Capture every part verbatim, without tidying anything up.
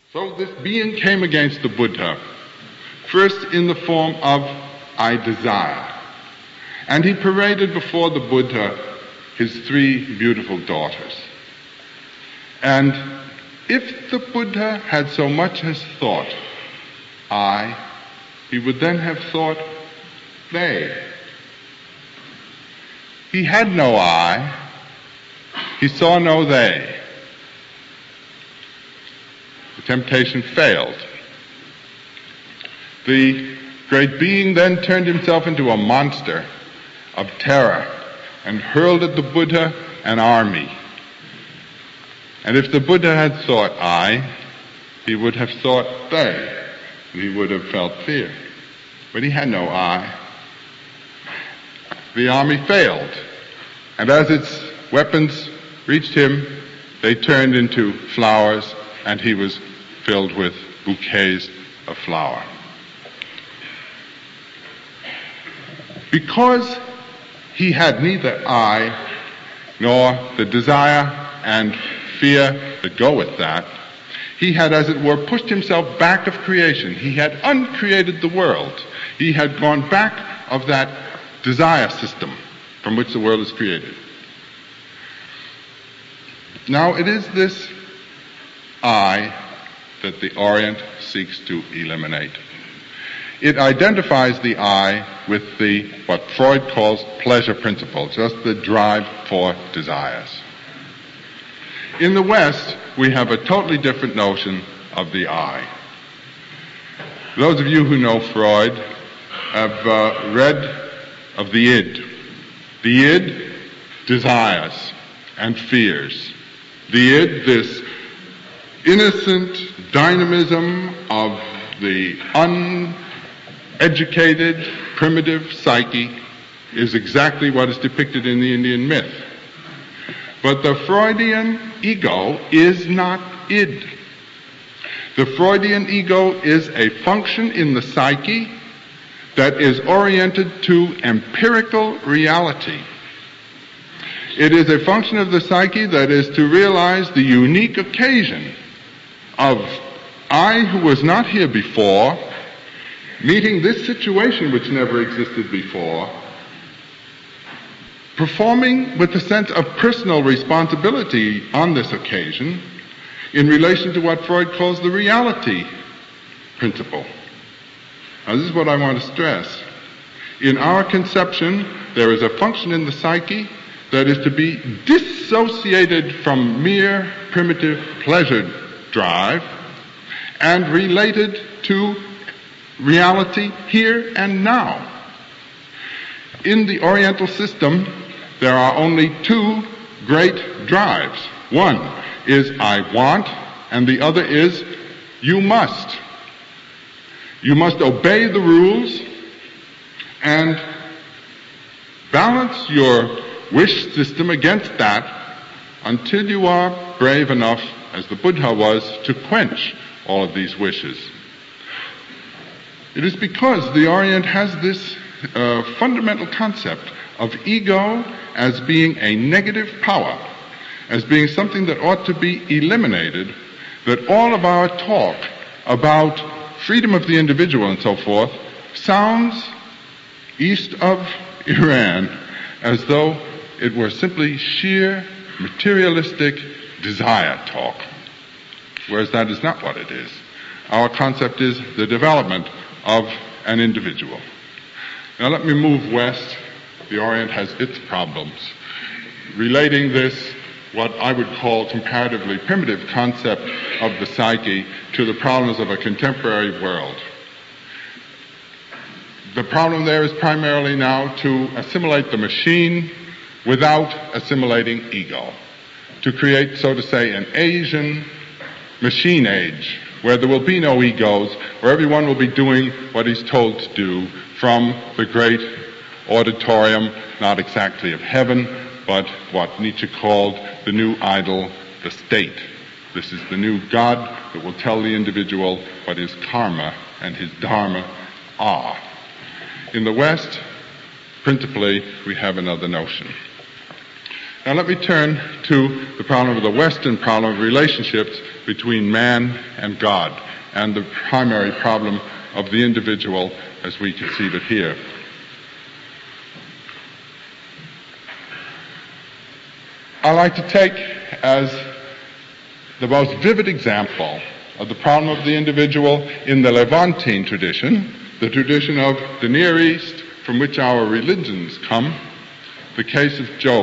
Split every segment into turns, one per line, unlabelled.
So this being came against the Buddha, first in the form of I desire. And he paraded before the Buddha his three beautiful daughters. And if the Buddha had so much as thought I, he would then have thought they. He had no I, he saw no they. The temptation failed. The great being then turned himself into a monster of terror and hurled at the Buddha an army. And if the Buddha had thought I, he would have thought they, and he would have felt fear. But he had no I. The army failed, and as its weapons reached him, they turned into flowers, and he was filled with bouquets of flower. Because he had neither I nor the desire and fear that go with that, he had, as it were, pushed himself back of creation. He had uncreated the world. He had gone back of that desire system from which the world is created. Now it is this I that the Orient seeks to eliminate. It identifies the I with the, what Freud calls pleasure principle, just the drive for desires. In the West, we have a totally different notion of the I. Those of you who know Freud have uh, read of the id. The id desires and fears. The id, this innocent dynamism of the uneducated, primitive psyche, is exactly what is depicted in the Indian myth. But the Freudian ego is not id. The Freudian ego is a function in the psyche that is oriented to empirical reality. It is a function of the psyche that is to realize the unique occasion of I, who was not here before, meeting this situation which never existed before, performing with a sense of personal responsibility on this occasion in relation to what Freud calls the reality principle. Now, this is what I want to stress. In our conception, there is a function in the psyche that is to be dissociated from mere primitive pleasure drive and related to reality here and now. In the Oriental system, there are only two great drives. One is I want, and the other is you must. You must obey the rules and balance your wish system against that until you are brave enough, as the Buddha was, to quench all of these wishes. It is because the Orient has this uh, fundamental concept of ego as being a negative power, as being something that ought to be eliminated, that all of our talk about freedom of the individual and so forth sounds east of Iran as though it were simply sheer materialistic desire talk, whereas that is not what it is. Our concept is the development of an individual. Now let me move west. The Orient has its problems. Relating this, what I would call comparatively primitive concept of the psyche, to the problems of a contemporary world. The problem there is primarily now to assimilate the machine without assimilating ego. To create, so to say, an Asian machine age, where there will be no egos, where everyone will be doing what he's told to do from the great auditorium, not exactly of heaven, but what Nietzsche called the new idol, the state. This is the new God that will tell the individual what his karma and his dharma are. In the West, principally, we have another notion. Now let me turn to the problem of the Western problem of relationships between man and God, and the primary problem of the individual as we conceive it here. I like to take as the most vivid example of the problem of the individual in the Levantine tradition, the tradition of the Near East from which our religions come, the case of Job.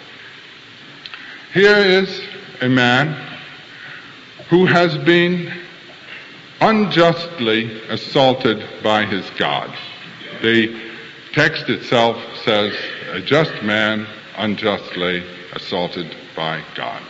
Here is a man who has been unjustly assaulted by his God. The text itself says, a just man unjustly assaulted by God.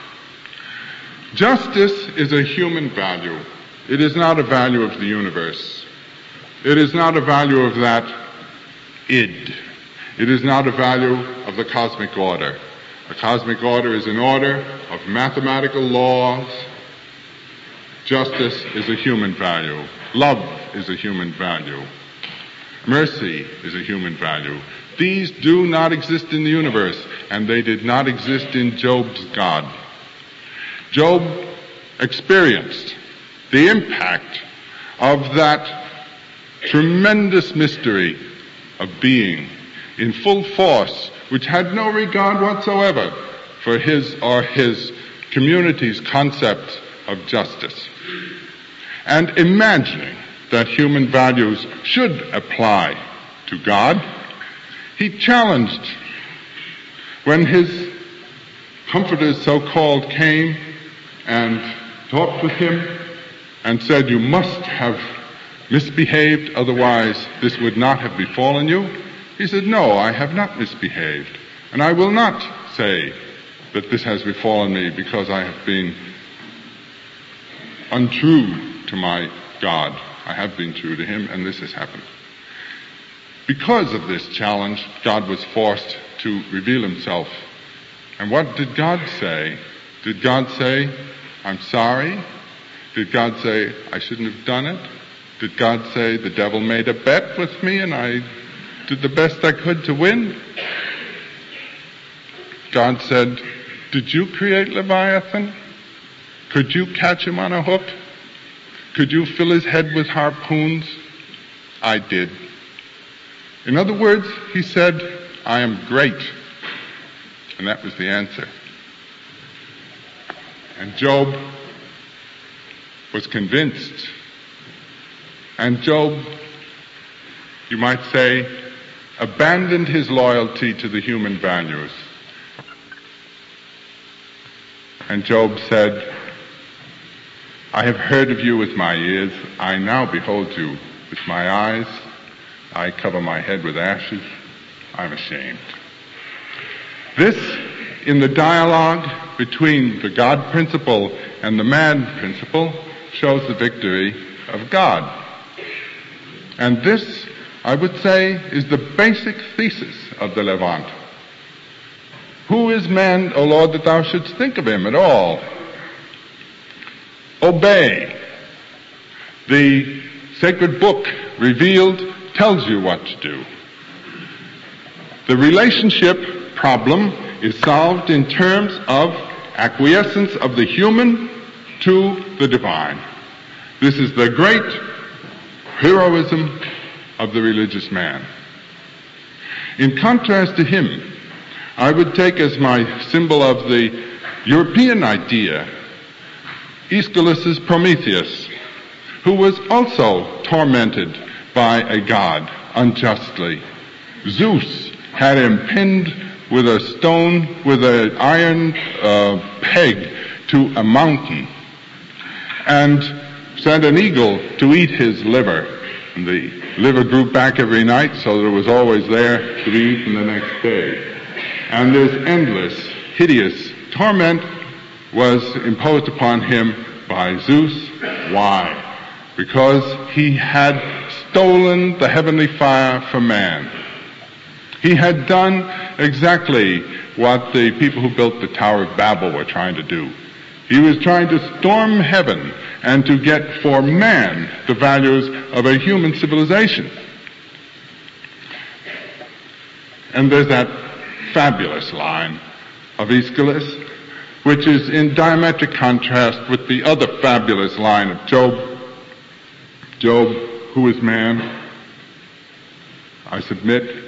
Justice is a human value. It is not a value of the universe. It is not a value of that id. It is not a value of the cosmic order. The cosmic order is an order of mathematical laws. Justice is a human value. Love is a human value. Mercy is a human value. These do not exist in the universe, and they did not exist in Job's God. Job experienced the impact of that tremendous mystery of being in full force, which had no regard whatsoever for his or his community's concept of justice. And imagining that human values should apply to God, he challenged when his comforters, so-called, came and talked with him and said, you must have misbehaved, otherwise this would not have befallen you. He said, no, I have not misbehaved, and I will not say that this has befallen me because I have been untrue to my God. I have been true to him, and this has happened. Because of this challenge, God was forced to reveal himself. And what did God say? Did God say, I'm sorry? Did God say, I shouldn't have done it? Did God say, the devil made a bet with me and I did the best I could to win? God said, did you create Leviathan? Could you catch him on a hook? Could you fill his head with harpoons? I did. In other words, he said, I am great. And that was the answer. And Job was convinced. And Job, you might say, abandoned his loyalty to the human values. And Job said, I have heard of you with my ears. I now behold you with my eyes. I cover my head with ashes. I'm ashamed. This, in the dialogue between the God principle and the man principle, shows the victory of God. And this, I would say, is the basic thesis of the Levant. Who is man, O Lord, that thou shouldst think of him at all? Obey. The sacred book revealed tells you what to do. The relationship problem is solved in terms of acquiescence of the human to the divine. This is the great heroism of the religious man. In contrast to him, I would take as my symbol of the European idea Aeschylus's Prometheus, who was also tormented by a god unjustly. Zeus had him pinned with a stone, with an iron uh, peg to a mountain, and sent an eagle to eat his liver. And the liver grew back every night, so that it was always there to be eaten the next day. And this endless, hideous torment was imposed upon him by Zeus. Why? Because he had stolen the heavenly fire from man. He had done exactly what the people who built the Tower of Babel were trying to do. He was trying to storm heaven and to get for man the values of a human civilization. And there's that fabulous line of Aeschylus, which is in diametric contrast with the other fabulous line of Job. Job, who is man? I submit.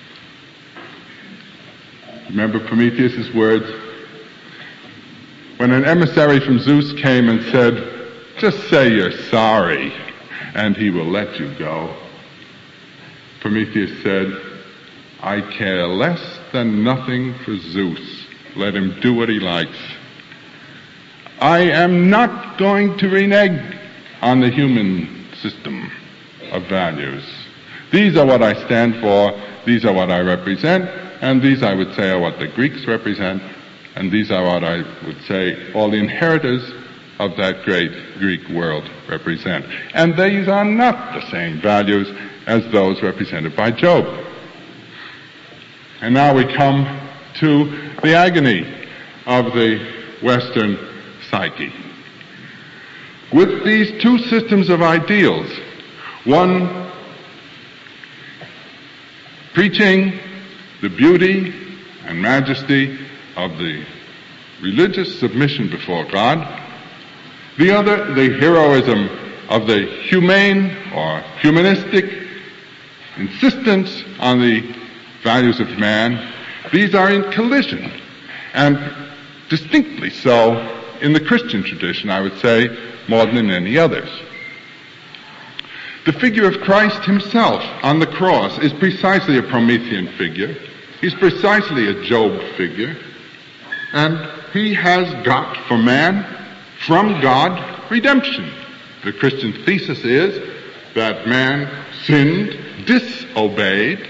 Remember Prometheus' words? When an emissary from Zeus came and said, just say you're sorry, and he will let you go. Prometheus said, I care less than nothing for Zeus. Let him do what he likes. I am not going to renege on the human system of values. These are what I stand for, these are what I represent, and these, I would say, are what the Greeks represent, and these are what I would say all the inheritors of that great Greek world represent. And these are not the same values as those represented by Job. And now we come to the agony of the Western psyche. With these two systems of ideals, one preaching the beauty and majesty of the religious submission before God, the other, the heroism of the humane or humanistic insistence on the values of man, these are in collision, and distinctly so in the Christian tradition, I would say, more than in any others. The figure of Christ himself on the cross is precisely a Promethean figure. He's precisely a Job figure. And he has got for man, from God, redemption. The Christian thesis is that man sinned, disobeyed,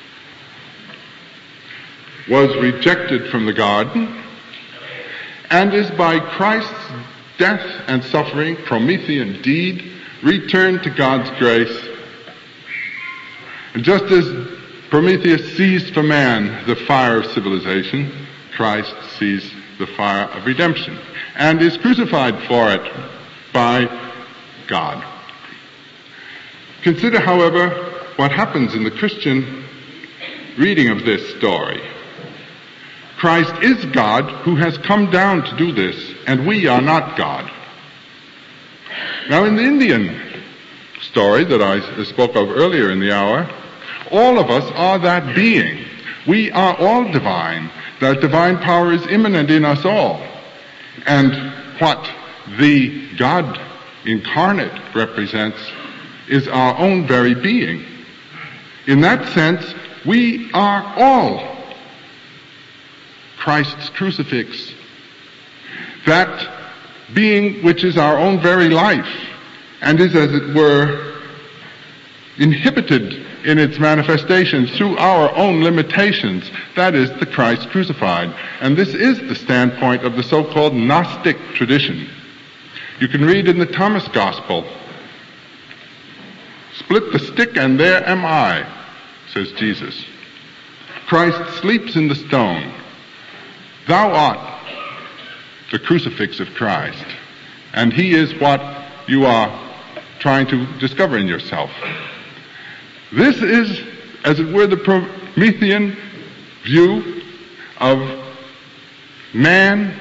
was rejected from the garden, and is by Christ's death and suffering, Promethean deed, returned to God's grace. And just as Prometheus seized for man the fire of civilization, Christ sees the fire of redemption and is crucified for it by God. Consider, however, what happens in the Christian reading of this story. Christ is God who has come down to do this, and we are not God. Now, in the Indian story that I spoke of earlier in the hour, all of us are that being. We are all divine. That divine power is immanent in us all. And what the God incarnate represents is our own very being. In that sense, we are all Christ's crucifix. That being which is our own very life and is, as it were, inhibited in its manifestations through our own limitations, that is the Christ crucified. And this is the standpoint of the so-called Gnostic tradition. You can read in the Thomas Gospel, split the stick and there am I, says Jesus. Christ sleeps in the stone. Thou art the crucifix of Christ, and he is what you are trying to discover in yourself. This is, as it were, the Promethean view of man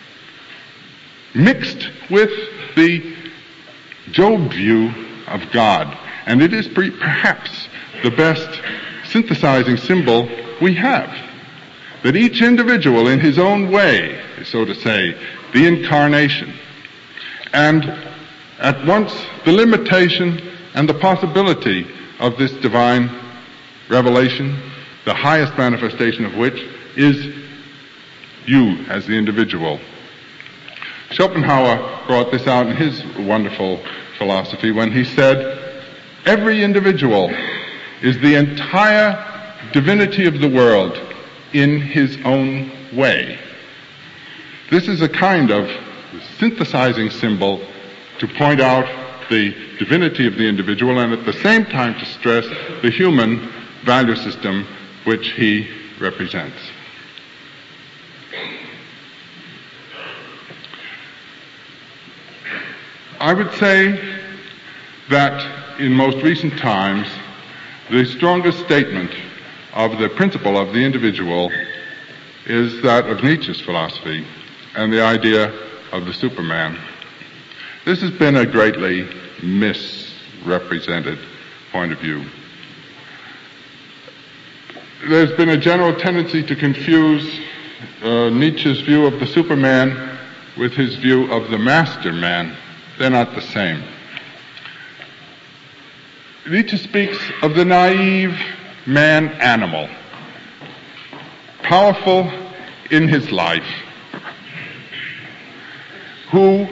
mixed with the Job view of God. And it is perhaps the best synthesizing symbol we have. That each individual in his own way is, so to say, the incarnation. And at once the limitation and the possibility of this divine revelation, the highest manifestation of which is you as the individual. Schopenhauer brought this out in his wonderful philosophy when he said, every individual is the entire divinity of the world in his own way. This is a kind of synthesizing symbol to point out the divinity of the individual and at the same time to stress the human value system which he represents. I would say that in most recent times, the strongest statement of the principle of the individual is that of Nietzsche's philosophy and the idea of the Superman. This has been a greatly misrepresented point of view. There's been a general tendency to confuse uh, Nietzsche's view of the Superman with his view of the Master Man. They're not the same. Nietzsche speaks of the naive man-animal, powerful in his life, who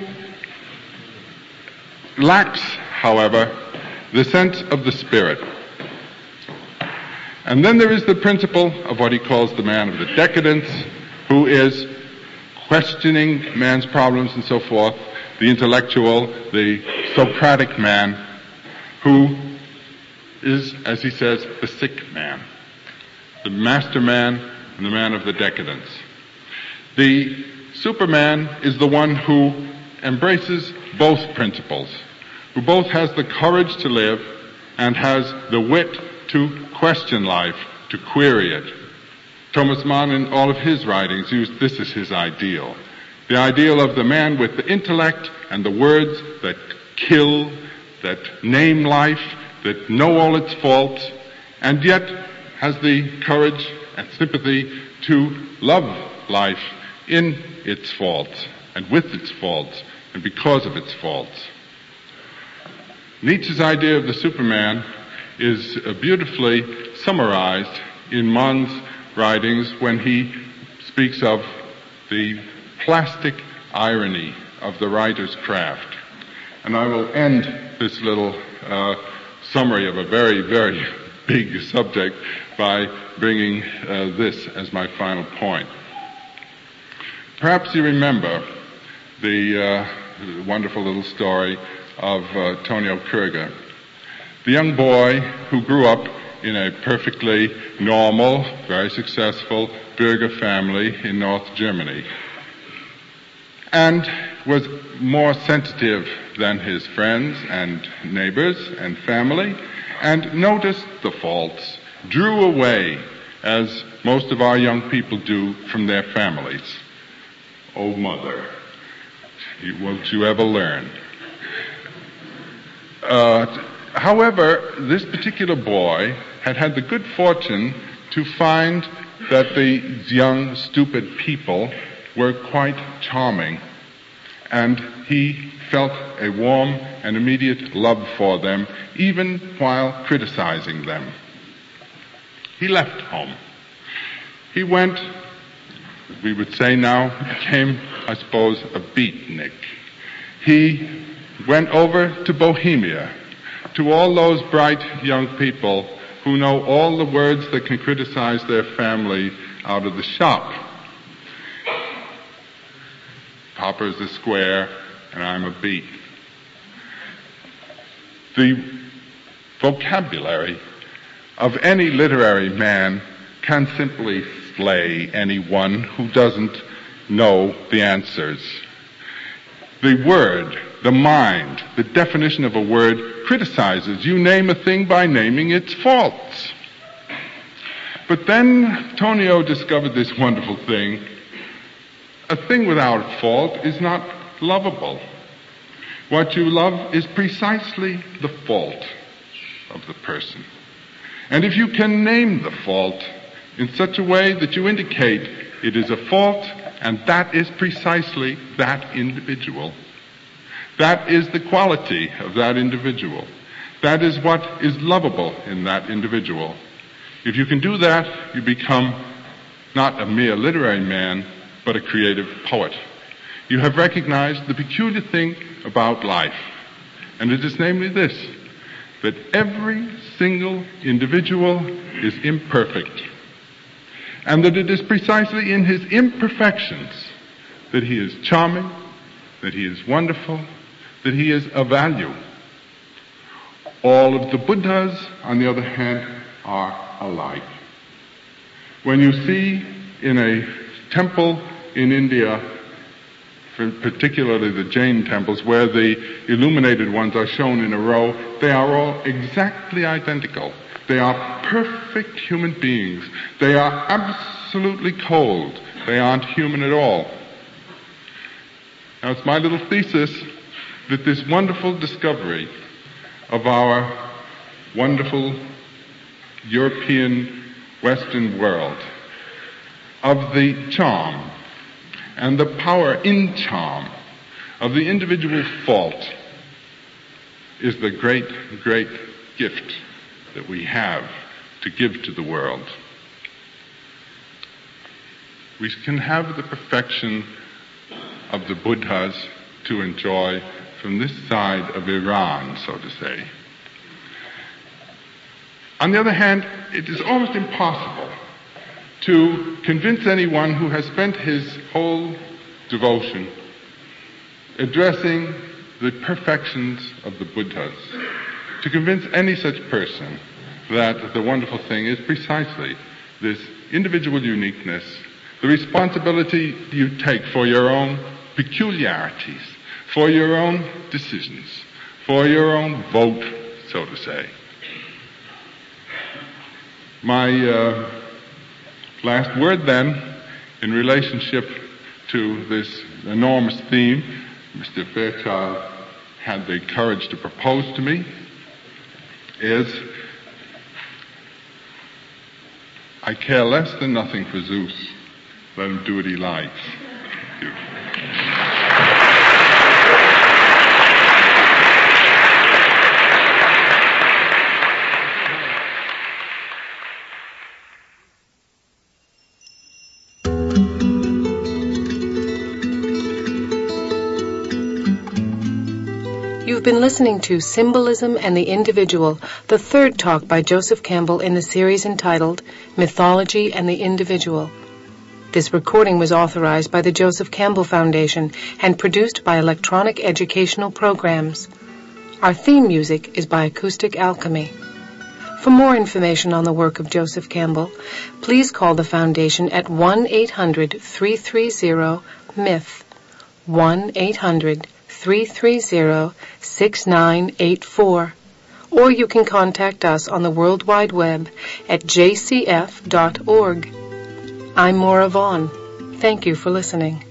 lacks, however, the sense of the spirit. And then there is the principle of what he calls the man of the decadence, who is questioning man's problems and so forth, the intellectual, the Socratic man, who is, as he says, the sick man, the master man and the man of the decadence. The Superman is the one who embraces both principles, who both has the courage to live and has the wit to question life, to query it. Thomas Mann, in all of his writings, used this as his ideal. The ideal of the man with the intellect and the words that kill, that name life, that know all its faults, and yet has the courage and sympathy to love life in its faults, and with its faults, and because of its faults. Nietzsche's idea of the Superman is beautifully summarized in Mann's writings when he speaks of the plastic irony of the writer's craft. And I will end this little uh, summary of a very, very big subject by bringing uh, this as my final point. Perhaps you remember the uh, wonderful little story of uh, Tonio Kruger, the young boy who grew up in a perfectly normal, very successful Bürger family in North Germany, and was more sensitive than his friends and neighbors and family, and noticed the faults, drew away, as most of our young people do, from their families. Oh, mother, won't you ever learn? Uh, however, this particular boy had had the good fortune to find that these young, stupid people were quite charming, and he felt a warm and immediate love for them, even while criticizing them. He left home. He went, we would say now, became, I suppose, a beatnik. He went over to Bohemia, to all those bright young people who know all the words that can criticize their family out of the shop. Papa's a square, and I'm a beat. The vocabulary of any literary man can simply slay anyone who doesn't know the answers. The word, the mind, the definition of a word criticizes. You name a thing by naming its faults. But then Tonio discovered this wonderful thing. A thing without fault is not lovable. What you love is precisely the fault of the person. And if you can name the fault in such a way that you indicate it is a fault, and that is precisely that individual, that is the quality of that individual. That is what is lovable in that individual. If you can do that, you become not a mere literary man, but a creative poet. You have recognized the peculiar thing about life, and it is namely this, that every single individual is imperfect, and that it is precisely in his imperfections that he is charming, that he is wonderful, that he is of value. All of the Buddhas, on the other hand, are alike. When you see in a temple in India, particularly the Jain temples, where the illuminated ones are shown in a row, they are all exactly identical. They are perfect human beings. They are absolutely cold. They aren't human at all. Now, it's my little thesis that this wonderful discovery of our wonderful European Western world, of the charm and the power in charm of the individual fault, is the great, great gift that we have to give to the world. We can have the perfection of the Buddhas to enjoy from this side of Iran, so to say. On the other hand, it is almost impossible to convince anyone who has spent his whole devotion addressing the perfections of the Buddhas, to convince any such person that the wonderful thing is precisely this individual uniqueness, the responsibility you take for your own peculiarities, for your own decisions, for your own vote, so to say. My uh, last word then, in relationship to this enormous theme Mister Fairchild had the courage to propose to me, is I care less than nothing for Zeus. Let him do what he likes. Thank you.
You've been listening to Symbolism and the Individual, the third talk by Joseph Campbell in the series entitled Mythology and the Individual. This recording was authorized by the Joseph Campbell Foundation and produced by Electronic Educational Programs. Our theme music is by Acoustic Alchemy. For more information on the work of Joseph Campbell, please call the Foundation at one eight hundred, three three zero, M Y T H, one eight hundred, three three zero, six nine eight four, or you can contact us on the World Wide Web at j c f dot org. I'm Maura Vaughn. Thank you for listening.